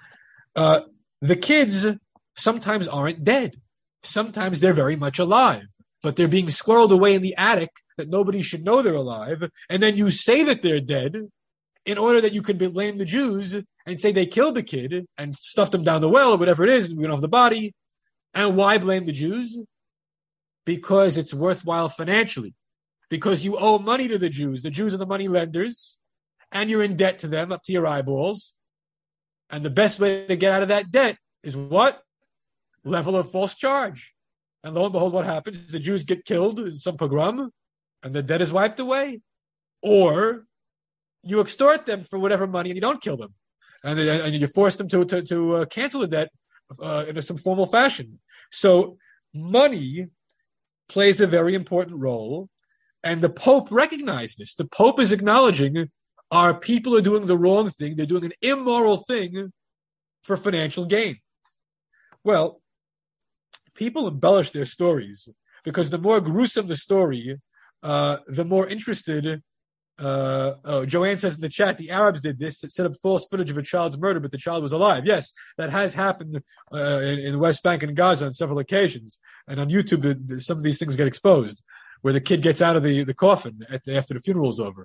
S1: the kids sometimes aren't dead. Sometimes they're very much alive, but they're being squirreled away in the attic that nobody should know they're alive, and then you say that they're dead in order that you can blame the Jews and say they killed the kid and stuffed him down the well or whatever it is, and we don't have the body. And why blame the Jews? Because it's worthwhile financially. because you owe money to the Jews. The Jews are the money lenders, and you're in debt to them up to your eyeballs. And the best way to get out of that debt is what? Level of false charge. And lo and behold, what happens? The Jews get killed in some pogrom, and the debt is wiped away. Or you extort them for whatever money, and you don't kill them, and you force them to cancel the debt in some formal fashion. So money plays a very important role, and the Pope recognized this. The Pope is acknowledging our people are doing the wrong thing. They're doing an immoral thing for financial gain. Well, people embellish their stories because the more gruesome the story, the more interested. Joanne says in the chat, the Arabs did this. It set up false footage of a child's murder, but the child was alive. Yes, that has happened in the West Bank and Gaza on several occasions. And on YouTube, some of these things get exposed, where the kid gets out of the coffin after the funeral is over.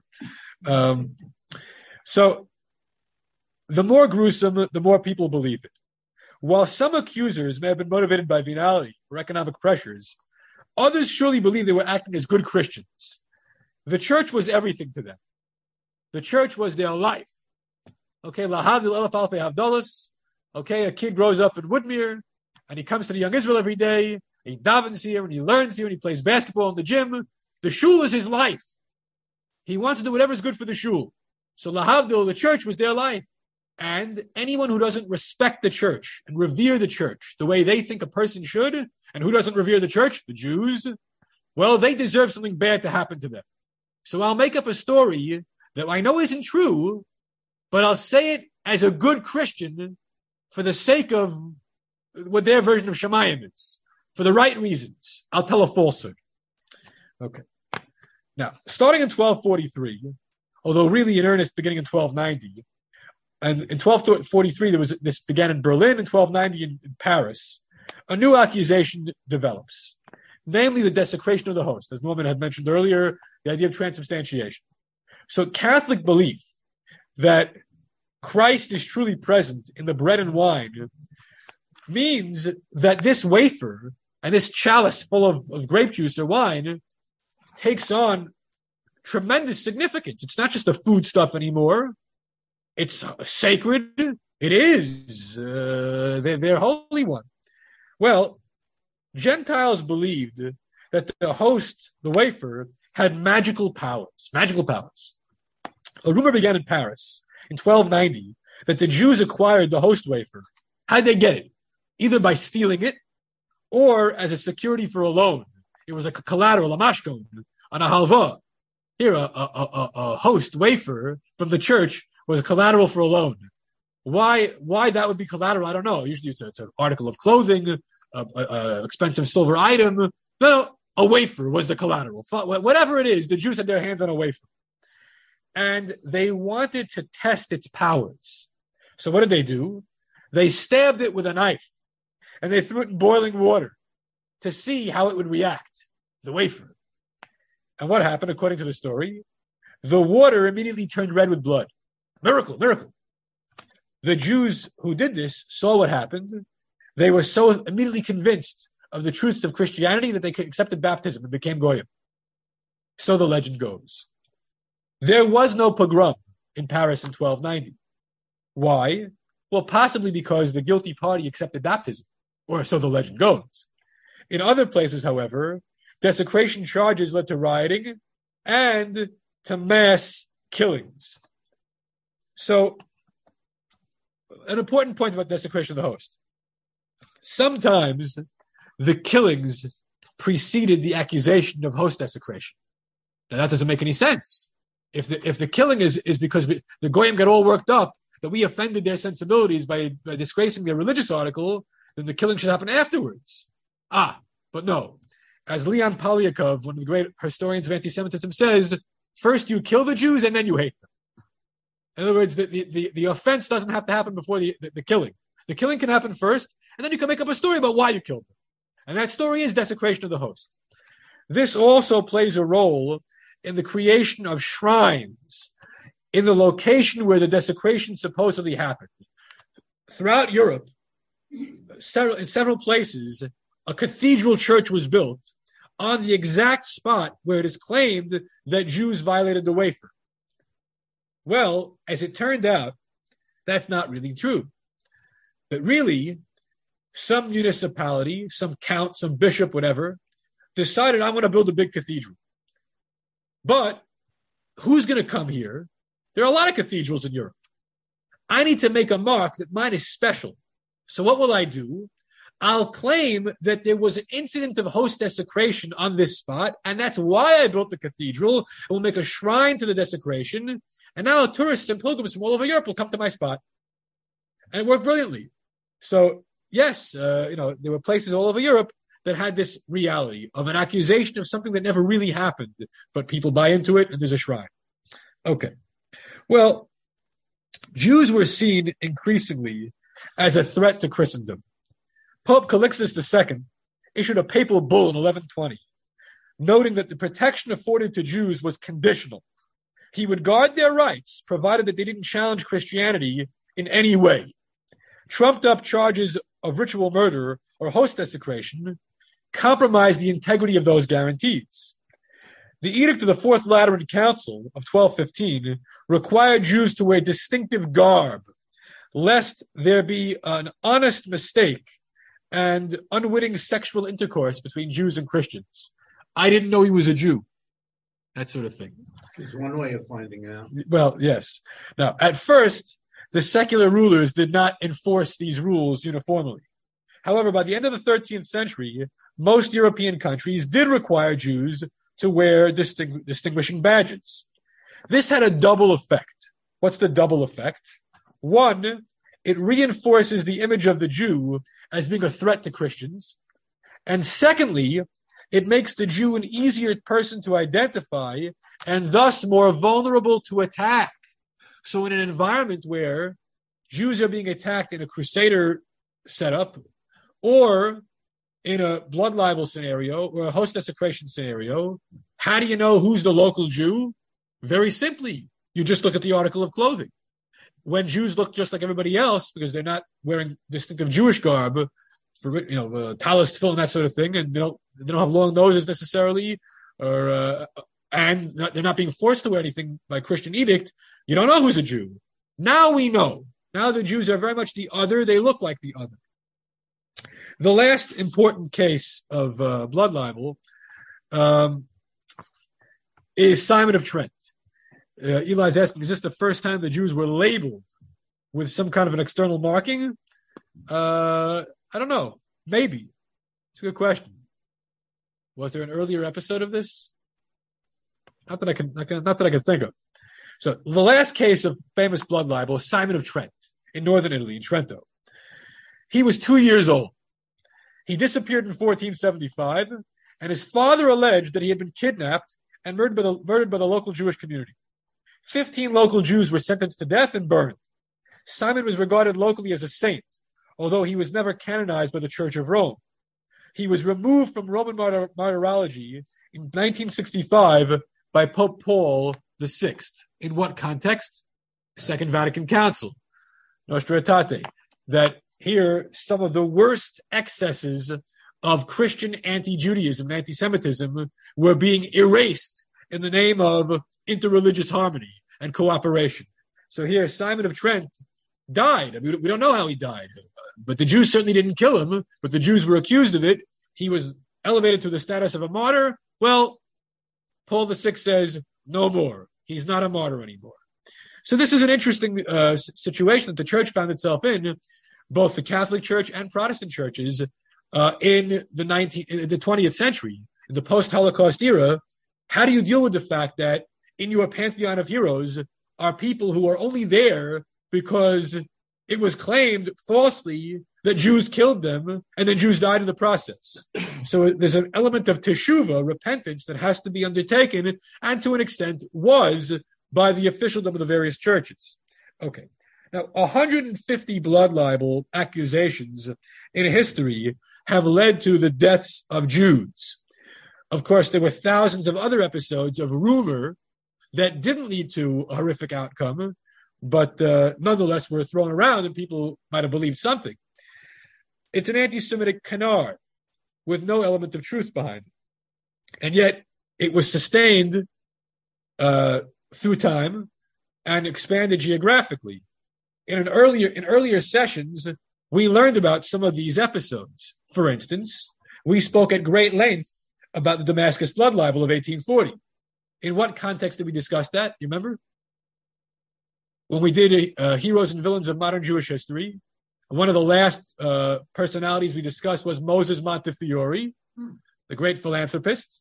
S1: So the more gruesome, the more people believe it. While some accusers may have been motivated by venality or economic pressures, others surely believe they were acting as good Christians. The church was everything to them. The church was their life. Okay, lahavdil elef alfei havdalos. Okay, a kid grows up in Woodmere, and he comes to the Young Israel every day. And he davens here, and he learns here, and he plays basketball in the gym. The shul is his life. He wants to do whatever is good for the shul. So lahavdil, the church was their life. And anyone who doesn't respect the church and revere the church the way they think a person should, and who doesn't revere the church, the Jews, well, they deserve something bad to happen to them. So I'll make up a story that I know isn't true, but I'll say it as a good Christian for the sake of what their version of Shemayim is. For the right reasons, I'll tell a falsehood. Okay. Now, starting in 1243, although really in earnest beginning in 1290, and in 1243 this began in Berlin, in 1290 in Paris, a new accusation develops, namely the desecration of the host, as Norman had mentioned earlier, the idea of transubstantiation. So Catholic belief that Christ is truly present in the bread and wine means that this wafer and this chalice full of grape juice or wine takes on tremendous significance. It's not just a food stuff anymore. It's sacred. It is their holy one. Well, Gentiles believed that the host, the wafer, had magical powers. Magical powers. A rumor began in Paris in 1290 that the Jews acquired the host wafer. How'd they get it? Either by stealing it or as a security for a loan. It was like a collateral, a mashkon, on a halva. Here, a host wafer from the church was a collateral for a loan. Why that would be collateral, I don't know. Usually it's an article of clothing, expensive silver item. No, a wafer was the collateral. Whatever it is, the Jews had their hands on a wafer. And they wanted to test its powers. So what did they do? They stabbed it with a knife, and they threw it in boiling water to see how it would react, the wafer. And what happened, according to the story? The water immediately turned red with blood. Miracle, miracle. The Jews who did this saw what happened. They were so immediately convinced of the truths of Christianity that they accepted baptism and became goyim. So the legend goes. There was no pogrom in Paris in 1290. Why? Well, possibly because the guilty party accepted baptism, or so the legend goes. In other places, however, desecration charges led to rioting and to mass killings. So, an important point about desecration of the host. Sometimes the killings preceded the accusation of host desecration. Now that doesn't make any sense. If the killing is because the goyim got all worked up that we offended their sensibilities by disgracing their religious article, then the killing should happen afterwards. But no. As Leon Polyakov, one of the great historians of anti-Semitism, says, first you kill the Jews and then you hate them. In other words, the offense doesn't have to happen before the killing. The killing can happen first, and then you can make up a story about why you killed them. And that story is desecration of the host. This also plays a role in the creation of shrines in the location where the desecration supposedly happened. Throughout Europe, in several places, a cathedral church was built on the exact spot where it is claimed that Jews violated the wafer. Well, as it turned out, that's not really true. But really, some municipality, some count, some bishop, whatever, decided, I'm going to build a big cathedral. But who's going to come here? There are a lot of cathedrals in Europe. I need to make a mark that mine is special. So what will I do? I'll claim that there was an incident of host desecration on this spot, and that's why I built the cathedral. We'll make a shrine to the desecration, and now tourists and pilgrims from all over Europe will come to my spot. And it worked brilliantly. So, yes, there were places all over Europe that had this reality of an accusation of something that never really happened, but people buy into it, and there's a shrine. Okay. Well, Jews were seen increasingly as a threat to Christendom. Pope Calixtus II issued a papal bull in 1120, noting that the protection afforded to Jews was conditional. He would guard their rights, provided that they didn't challenge Christianity in any way. Trumped-up charges of ritual murder or host desecration compromised the integrity of those guarantees. The Edict of the Fourth Lateran Council of 1215 required Jews to wear distinctive garb, lest there be an honest mistake and unwitting sexual intercourse between Jews and Christians. I didn't know he was a Jew. That sort of thing.
S2: There's one way of finding out.
S1: Well, yes. Now, at first, the secular rulers did not enforce these rules uniformly. However, by the end of the 13th century, most European countries did require Jews to wear distinguishing badges. This had a double effect. What's the double effect? One, it reinforces the image of the Jew as being a threat to Christians. And secondly, it makes the Jew an easier person to identify and thus more vulnerable to attack. So in an environment where Jews are being attacked in a crusader setup or in a blood libel scenario or a host desecration scenario, how do you know who's the local Jew? Very simply, you just look at the article of clothing. When Jews look just like everybody else because they're not wearing distinctive Jewish garb for talis, tefillin, that sort of thing, and they don't have long noses necessarily, or and they're not being forced to wear anything by Christian edict, you don't know who's a Jew. Now we know. Now the Jews are very much the other. They look like the other. The last important case of blood libel is Simon of Trent. Eli's asking, is this the first time the Jews were labeled with some kind of an external marking? I don't know. Maybe. It's a good question. Was there an earlier episode of this? Not that I can think of. So the last case of famous blood libel is Simon of Trent in northern Italy, in Trento. He was 2 years old. He disappeared in 1475, and his father alleged that he had been kidnapped and murdered by the local Jewish community. 15 local Jews were sentenced to death and burned. Simon was regarded locally as a saint, although he was never canonized by the Church of Rome. He was removed from Roman martyrology in 1965 by Pope Paul VI. In what context? Second Vatican Council, Nostra Aetate, that here some of the worst excesses of Christian anti-Judaism and anti-Semitism were being erased in the name of interreligious harmony and cooperation. So here Simon of Trent died. I mean, we don't know how he died, but the Jews certainly didn't kill him, but the Jews were accused of it. He was elevated to the status of a martyr. Well, Paul VI says, no more. He's not a martyr anymore. So this is an interesting situation that the church found itself in, both the Catholic Church and Protestant churches in the 20th century, in the post-Holocaust era. How do you deal with the fact that in your pantheon of heroes are people who are only there because it was claimed falsely that Jews killed them and then Jews died in the process? So there's an element of teshuvah, repentance, that has to be undertaken, and to an extent was by the officialdom of the various churches. Okay. Now, 150 blood libel accusations in history have led to the deaths of Jews. Of course, there were thousands of other episodes of rumor that didn't lead to a horrific outcome, but nonetheless were thrown around and people might have believed something. It's an anti-Semitic canard with no element of truth behind it. And yet it was sustained through time and expanded geographically. In earlier sessions, we learned about some of these episodes. For instance, we spoke at great length about the Damascus blood libel of 1840. In what context did we discuss that? You remember? When we did Heroes and Villains of Modern Jewish History, one of the last personalities we discussed was Moses Montefiore, the great philanthropist.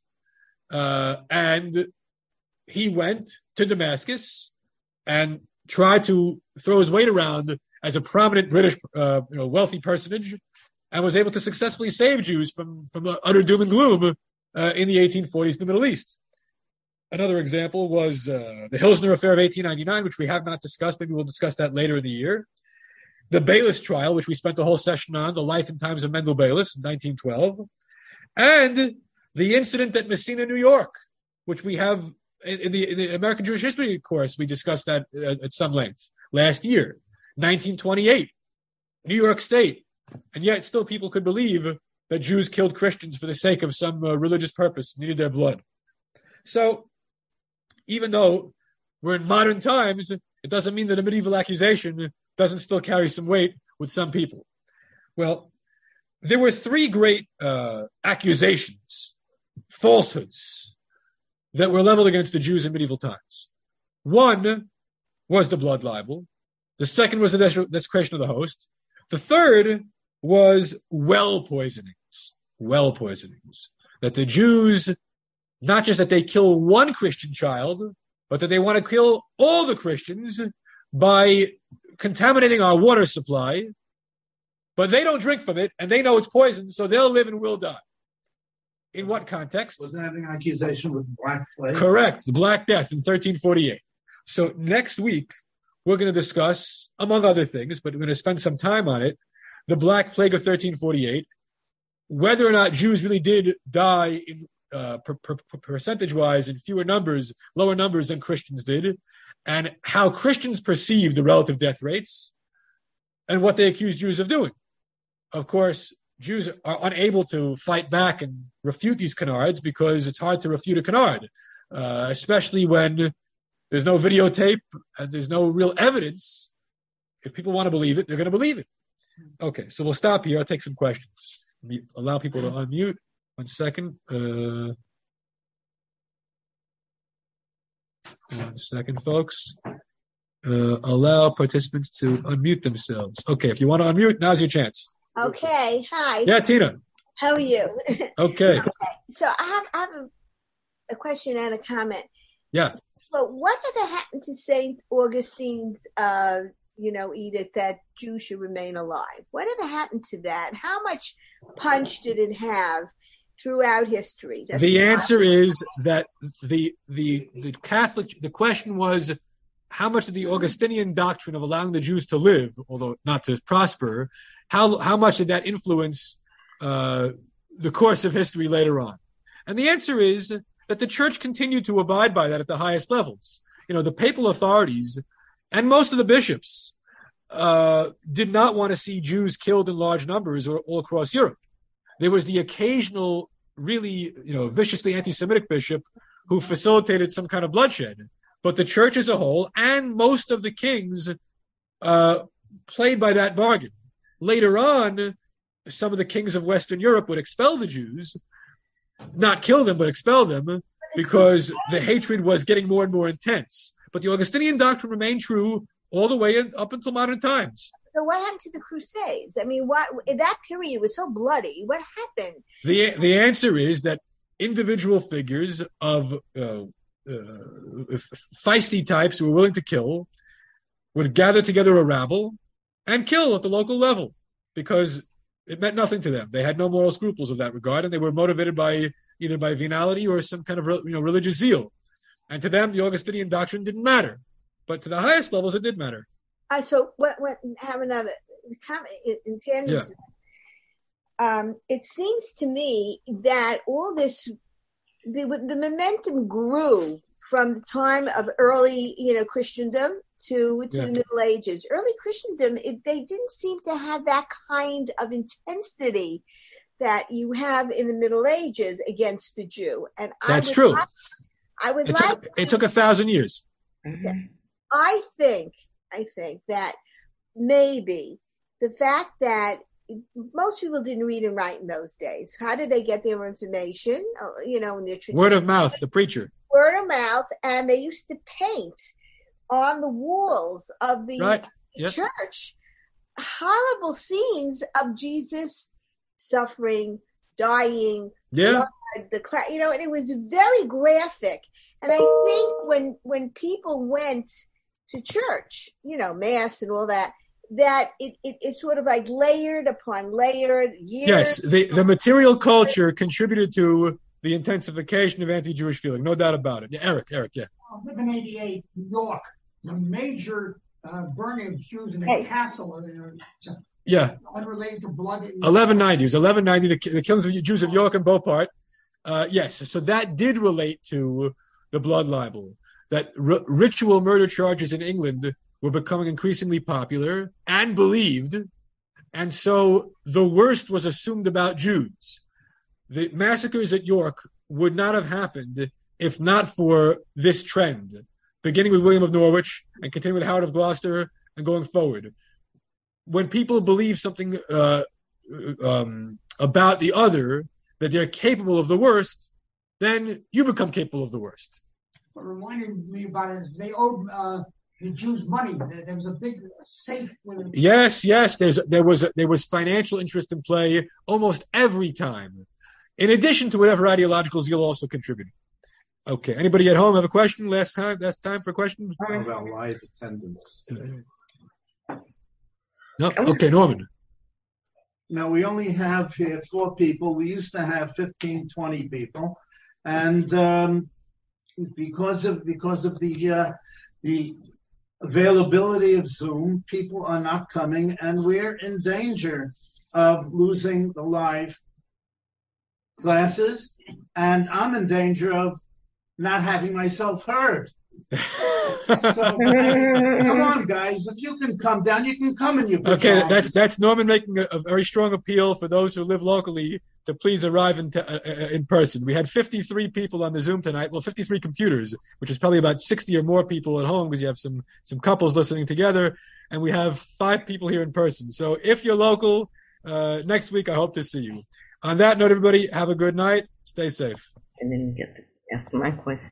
S1: And he went to Damascus and tried to throw his weight around as a prominent British wealthy personage, and was able to successfully save Jews from utter doom and gloom in the 1840s in the Middle East. Another example was the Hilsner Affair of 1899, which we have not discussed. Maybe we'll discuss that later in the year. The Bayless trial, which we spent the whole session on, the life and times of Mendel Bayless in 1912. And the incident at Messina, New York, which we have in the American Jewish History course. We discussed that at some length last year, 1928, New York State. And yet still people could believe that Jews killed Christians for the sake of some religious purpose, needed their blood. So even though we're in modern times, it doesn't mean that a medieval accusation doesn't still carry some weight with some people. Well, there were three great accusations, falsehoods, that were leveled against the Jews in medieval times. One was the blood libel. The second was the desecration of the host. The third was well poisonings. That the Jews, not just that they kill one Christian child, but that they want to kill all the Christians by contaminating our water supply, but they don't drink from it, and they know it's poison, so they'll live and we'll die. In what context?
S2: Was that an accusation with Black Plague?
S1: Correct, the Black Death in 1348. So next week, we're going to discuss, among other things, but we're going to spend some time on it, the Black Plague of 1348, whether or not Jews really did die in percentage-wise in lower numbers than Christians did, and how Christians perceived the relative death rates, and what they accused Jews of doing. Of course, Jews are unable to fight back and refute these canards because it's hard to refute a canard, especially when there's no videotape and there's no real evidence. If people want to believe it, they're going to believe it. Okay, so we'll stop here. I'll take some questions. Allow people to unmute. 1 second. 1 second, folks. Allow participants to unmute themselves. Okay, if you want to unmute, now's your chance.
S3: Okay, hi.
S1: Yeah, Tina.
S3: How are you?
S1: Okay.
S3: So I have a question and a comment.
S1: Yeah.
S3: So whatever happened to St. Augustine's, edict that Jews should remain alive? Whatever happened to that? How much punch did it have throughout history?
S1: The answer is that the Catholic, the question was, how much did the Augustinian doctrine of allowing the Jews to live, although not to prosper, how much did that influence the course of history later on? And the answer is that the church continued to abide by that at the highest levels. The papal authorities and most of the bishops did not want to see Jews killed in large numbers all across Europe. There was the occasional really, viciously anti-Semitic bishop who facilitated some kind of bloodshed. But the church as a whole and most of the kings played by that bargain. Later on, some of the kings of Western Europe would expel the Jews, not kill them, but expel them, because the hatred was getting more and more intense. But the Augustinian doctrine remained true all the way up until modern times.
S3: So what happened to the Crusades? I mean, what in that period was so bloody? What happened?
S1: The answer is that individual figures of feisty types who were willing to kill would gather together a rabble and kill at the local level because it meant nothing to them. They had no moral scruples of that regard, and they were motivated by either by venality or some kind of religious zeal. And to them, the Augustinian doctrine didn't matter, but to the highest levels, it did matter.
S3: So what have another comment in tandem to that. It seems to me that all this, the momentum grew from the time of early, Christendom to the Middle Ages. Early Christendom, they didn't seem to have that kind of intensity that you have in the Middle Ages against the Jew. And
S1: that's true.
S3: It
S1: took 1,000 years.
S3: Okay. I think that maybe the fact that most people didn't read and write in those days. How did they get their information? In their tradition.
S1: Word of mouth, the preacher.
S3: Word of mouth, and they used to paint on the walls of the church horrible scenes of Jesus suffering, dying, blood, and it was very graphic. And I think when people went to church, mass and all that it sort of like layered upon layered years.
S1: Yes, the material culture contributed to the intensification of anti-Jewish feeling, no doubt about it. Yeah, Eric, yeah.
S4: 1188, New York, a major burning of Jews in a castle. Unrelated to blood.
S1: 1190, it was 1190, the killings of Jews of York and Beauport. Yes, so that did relate to the blood libel. That ritual murder charges in England were becoming increasingly popular and believed, and so the worst was assumed about Jews. The massacres at York would not have happened if not for this trend, beginning with William of Norwich and continuing with Howard of Gloucester and going forward. When people believe something about the other, that they're capable of the worst, then you become capable of the worst.
S4: What reminded me about it is they owed the Jews money. There was a big safe.
S1: Yes. There was financial interest in play almost every time, in addition to whatever ideological zeal also contributed. Okay. Anybody at home have a question? Last time for a question.
S2: How about live attendance?
S1: No. Okay, Norman.
S2: Now we only have here 4 people. We used to have 15, 20 people, and because of the availability of Zoom, people are not coming, and we're in danger of losing the live classes, and I'm in danger of not having myself heard. So come on, guys! If you can come down, you can come in your pajamas.
S1: Okay, that's Norman making a very strong appeal for those who live locally to please arrive in person. We had 53 people on the Zoom tonight. Well, 53 computers, which is probably about 60 or more people at home because you have some couples listening together, and we have 5 people here in person. So if you're local, next week I hope to see you. On that note, everybody, have a good night. Stay safe.
S5: And then you get to ask my question.